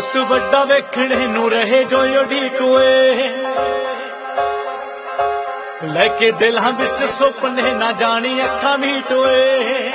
ਪੁੱਤ ਵੱਡਾ ਵੇਖਣੇ ਨੂੰ ਰਹੇ ਜੋ ਉਡੀਕ ਓਏ, ਲੈ ਕੇ ਦਿਲਾਂ ਵਿੱਚ ਸੁਪਨੇ ਨਾ ਜਾਣੀ ਅੱਖਾਂ ਮੀਟ ਓਏ।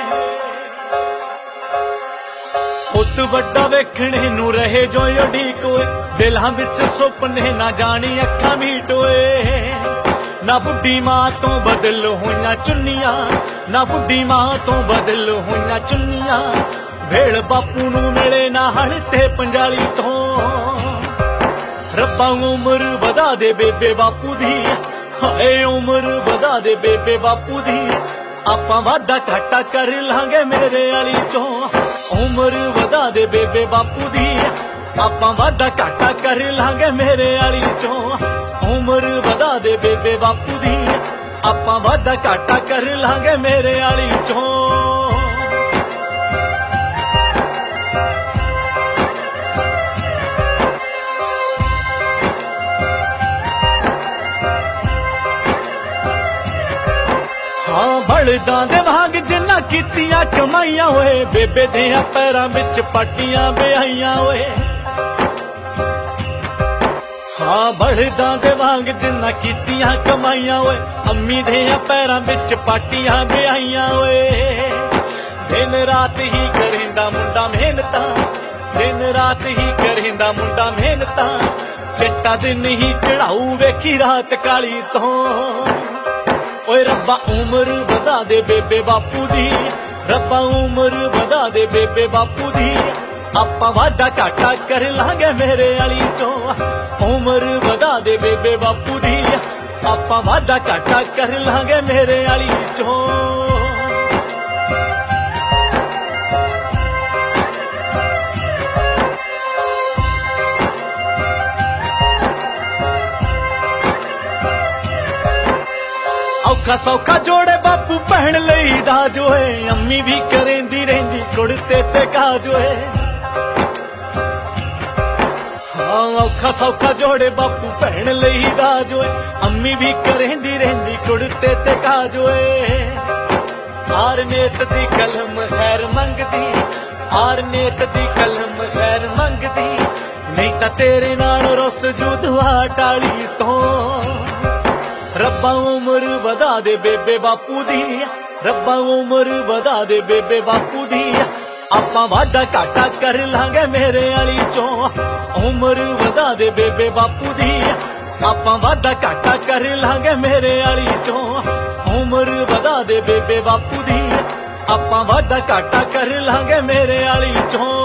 ਪੁੱਤ ਵੱਡਾ ਵੇਖਣੇ ਨੂੰ ਰਹੇ ਜੋ ਉਡੀਕ ਓਏ, ਦਿਲਾਂ ਵਿੱਚ ਸੁਪਨੇ ਨਾ ਜਾਣੀ ਅੱਖਾਂ ਮੀਟ ਓਏ। ਨਾ ਬੁੱਢੀ ਮਾਂ ਤੋਂ ਬਦਲ ਹੋਈਆਂ ਚੁੰਨੀਆਂ, ਨਾ ਬੁੱਢੀ ਮਾਂ ਤੋਂ ਬਦਲ ਹੋਈਆਂ ਚੁੰਨੀਆਂ, ਵੇਲ ਬਾਪੂ ਨੂੰ ਮਿਲੇ ਨਾ ਹਲ ਤੇ ਪੰਜਾਲੀ ਤੋਂ। ਰੱਬਾ ਉਮਰ ਵਧਾ ਦੇ ਬੇਬੇ ਬਾਪੂ ਦੀ, ਹਾਏ ਉਮਰ ਵਧਾ ਦੇ ਬੇਬੇ ਬਾਪੂ ਦੀ, ਆਪਾਂ ਵਾਦਾ ਘਾਟਾ ਕਰ ਲਾਂਗੇ ਮੇਰੇ ਵਾਲੀ ਚੋਂ। ਉਮਰ ਵਧਾ ਦੇ ਬੇਬੇ ਬਾਪੂ ਦੀ, ਆਪਾਂ ਵਾਦਾ ਘਾਟਾ ਕਰ ਲਾਂਗੇ ਮੇਰੇ ਵਾਲੀ ਚੋਂ। ਉਮਰ ਵਧਾ ਦੇ ਬੇਬੇ ਬਾਪੂ ਦੀ, ਆਪਾਂ ਵਾਦਾ ਘਾਟਾ ਕਰ ਲਾਂਗੇ ਮੇਰੇ ਵਾਲੀ ਚੋਂ। ਬਲਦਾਂ ਦੇ ਵਾਂਗ ਜਿੰਨਾ ਕੀਤੀਆਂ ਕਮਾਈਆਂ ਓਏ, ਬੇਬੇ ਦੀਆਂ ਪੈਰਾਂ ਵਿੱਚ ਪਾਟੀਆਂ ਵਿਆਹੀਆਂ ਓਏ। ਹਾਂ ਬਲਦਾਂ ਦੇ ਵਾਂਗ ਜਿੰਨਾ ਕੀਤੀਆਂ ਕਮਾਈਆਂ ਓਏ, ਅੰਮੀ ਦੀਆਂ ਪੈਰਾਂ ਵਿੱਚ ਪਾਟੀਆਂ ਵਿਆਹੀਆਂ ਓਏ। ਦਿਨ ਰਾਤ ਹੀ ਕਰੇਂਦਾ ਮੁੰਡਾ ਮਿਹਨਤਾਂ, ਦਿਨ ਰਾਤ ਹੀ ਕਰੇਂਦਾ ਮੁੰਡਾ ਮਿਹਨਤਾਂ, ਚਿੱਟਾ ਦਿਨ ਹੀ ਚੜਾਊ ਵੇਖੀ ਰਾਤ ਕਾਲੀ ਤੋਂ। ਓਏ ਰੱਬਾ ਉਮਰ ਵਧਾ ਦੇ ਬੇਬੇ ਬਾਪੂ ਦੀ, ਰੱਬਾ ਉਮਰ ਵਧਾ ਦੇ ਬੇਬੇ ਬਾਪੂ ਦੀ, ਆਪਾਂ ਵਾਦਾ ਘਾਟਾ ਕਰ ਲਾਂਗੇ ਮੇਰੇ ਵਾਲੀ ਚੋਂ। ਉਮਰ ਵਧਾ ਦੇ ਬੇਬੇ ਬਾਪੂ ਦੀ, ਆਪਾਂ ਵਾਦਾ ਘਾਟਾ ਕਰ ਲਾਂਗੇ ਮੇਰੇ ਵਾਲੀ ਚੋਂ। ਔਖਾ ਸੌਖਾ ਜੋੜੇ ਬਾਪੂ ਭੈਣ ਲਈ ਦਾਜ ਓਏ, ਅੰਮੀ ਵੀ ਕਰੇਂਦੀ ਰਹਿੰਦੀ ਕੁੜਤੇ ਤੇ ਕਾਜ ਓਏ। ਹਾਂ ਔਖਾ ਸੌਖਾ ਜੋੜੇ ਬਾਪੂ ਭੈਣ ਲਈ ਦਾਜ ਓਏ, ਅੰਮੀ ਵੀ ਕਰੇਂਦੀ ਰਹਿੰਦੀ ਕੁੜਤੇ ਤੇ ਕਾਜ ਓਏ। ਆਰ ਨੇਤ ਦੀ ਕਲਮ ਖੈਰ ਮੰਗਦੀ, ਆਰ ਨੇਤ ਦੀ ਕਲਮ ਖੈਰ ਮੰਗਦੀ, ਨਹੀਂ ਤਾਂ ਤੇਰੇ ਨਾਲ ਰੁੱਸ ਜੂ ਦੁਆ ਟਾਲੀ ਤੋਂ। ਰੱਬਾ ਉਮਰ ਵਧਾ ਦੇ ਬੇਬੇ ਬਾਪੂ ਦੀ, ਰੱਬਾ ਉਮਰ ਵਧਾ ਦੇ ਬੇਬੇ ਬਾਪੂ ਦੀ, ਆਪਾਂ ਵਾਦਾ ਘਾਟਾ ਕਰ ਲਾਂਗੇ ਮੇਰੇ ਵਾਲੀ ਚੋਂ। ਉਮਰ ਵਧਾ ਦੇ ਬੇਬੇ ਬਾਪੂ ਦੀ, ਆਪਾਂ ਵਾਦਾ ਘਾਟਾ ਕਰ ਲਾਂਗੇ ਮੇਰੇ ਵਾਲੀ ਚੋਂ। ਉਮਰ ਵਧਾ ਦੇ ਬੇਬੇ ਬਾਪੂ ਦੀ, ਆਪਾਂ ਵਾਦਾ ਘਾਟਾ ਕਰ ਲਾਂਗੇ ਮੇਰੇ ਵਾਲੀ ਚੋਂ।